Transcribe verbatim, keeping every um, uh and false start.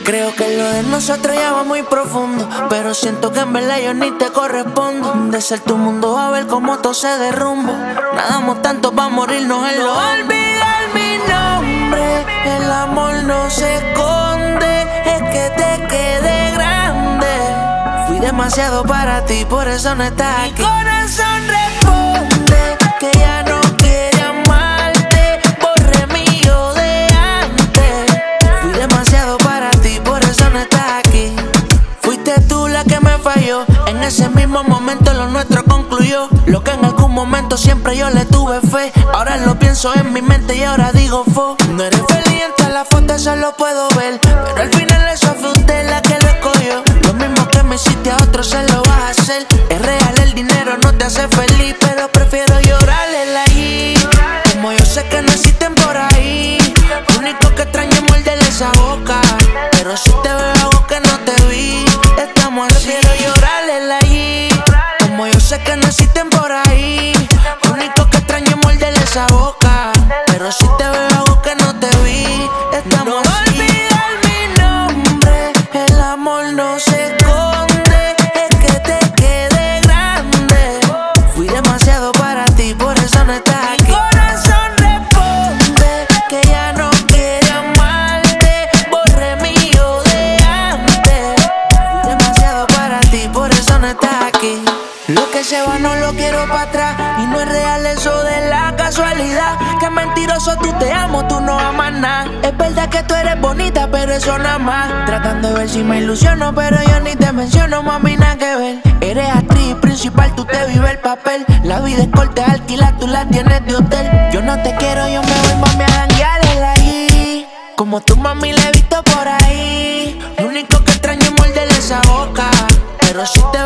Creo que lo de nosotros ya va muy profundo, pero siento que en verdad yo ni te correspondo. De ser tu mundo a ver cómo todo se derrumba. Nadamos tanto pa' morirnos en lo olvidar mi nombre. El amor no se esconde, es que te quede grande. Fui demasiado para ti, por eso no estás aquí. Mi corazón responde que ya no quiere amarte. Borré mi yo de antes. Fui demasiado para ti, por eso no estás aquí. Fuiste tú la que me falló. En ese mismo momento lo nuestro concluyó. Lo que en algún momento siempre yo le tuve fe. Ahora lo pienso en mi mente y ahora digo fo. No eres feliz en todas las fotos, eso lo puedo ver, pero al final eso fue usted la que lo escogió. Lo mismo que me hiciste a otro se lo vas a hacer. Es real, el dinero no te hace feliz, pero prefiero llorarle allí. Como yo sé que no existen por ahí. Lo único que extraño es morderle esa boca, pero si te veo algo que no te vi. Estamos así, prefiero llorarle allí. Como yo sé que no existen por ahí. Lo único que extraño es morderle esa boca, pero si te veo algo que no te vi. Estamos no así. Olvidar mi nombre, el amor no se esconde, es que te quede grande. Fui demasiado para ti, por eso no estás aquí. Mi corazón responde que ya no quiere amarte. Borré mi yo de antes. Fui demasiado para ti, por eso no estás aquí. Lo que se va no lo quiero para atrás, y no es real eso de la casualidad. Que mentiroso, tú te amo, tú no amas nada. Es verdad que tú eres bonita, pero eso nada más. Tratando de ver si me ilusiono, pero yo ni te menciono, mami, nada que ver. Eres actriz principal, tú te vives el papel. La vida es corta, alquila, tú la tienes de hotel. Yo no te quiero, yo me voy, mami, a janguear allí. Como tu mami la he visto por ahí. Lo único que extraño es morderle esa boca, pero si te